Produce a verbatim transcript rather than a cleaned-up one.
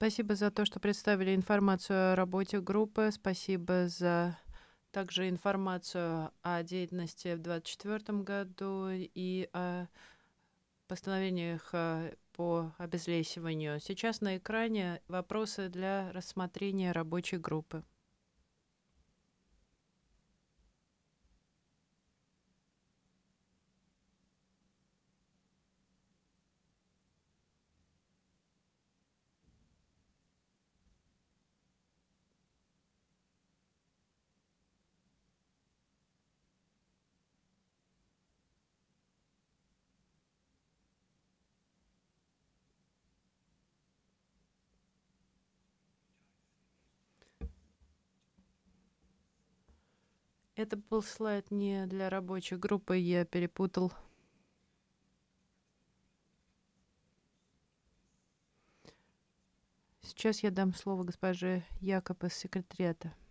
Спасибо за то, что представили информацию о работе группы. Спасибо за также информацию о деятельности в двадцать четвёртом году и о постановлениях э, по обезлесиванию. Сейчас на экране вопросы для рассмотрения рабочей группы. Это был слайд не для рабочей группы, я перепутал. Сейчас я дам слово госпоже Якоб из секретариата.